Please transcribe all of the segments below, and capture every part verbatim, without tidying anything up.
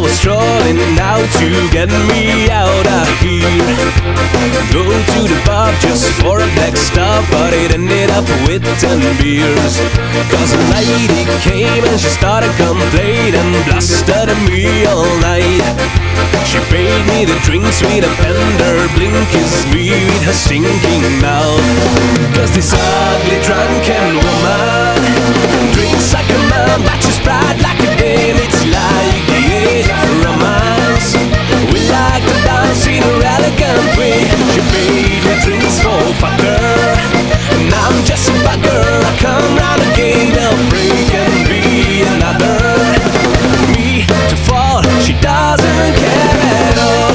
was strolling out to get me out of here. Go to the pub just for a black stuff, but it ended up with ten beers. Cause a lady came and she started complaining, blustered at me all night. She paid me the drinks with a bender, blink kissed me with her stinking mouth. Cause this ugly drunken woman drinks like a man, but she's proud like a dame. It's like the age of romance. We like to dance in a elegant way. She paid me drinks for fucker, and I'm just a bugger. I come round again, I'll break and be another. Me to fall, she doesn't care at all.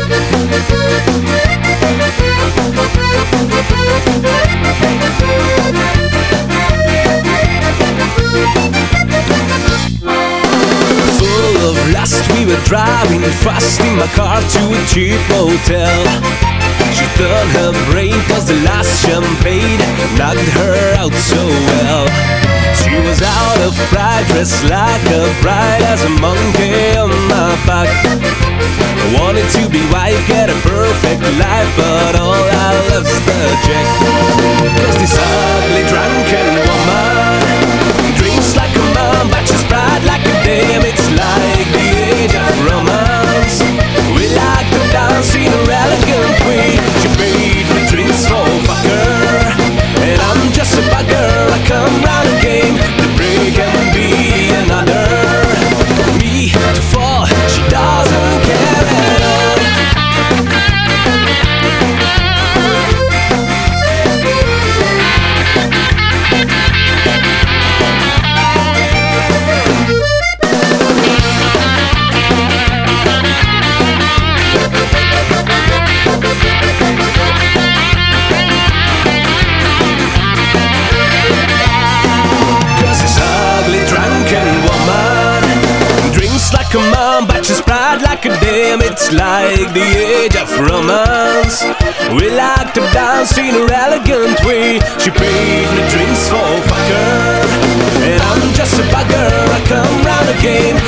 Full of lust, we were driving fast in my car to a cheap hotel. She turned her brain cause the last champagne knocked her out so well. She was out of pride, dressed like a bride, as a monkey on my back. Wanted to be wife, get a perfect life, but all I love's the jack. Cause this ugly drunken woman drinks like a man, but she's proud like a dame. It's like the age of romance. We like to dance in a elegant way. She paid for drinks for fucker, and I'm just a bugger. I come round again to break and be another. Me to fall, she doesn't care at all. Come on, but she's proud like a dame. It's like the age of romance. We like to dance in a elegant way. She paid me drinks for fucker, and I'm just a bugger. I come round again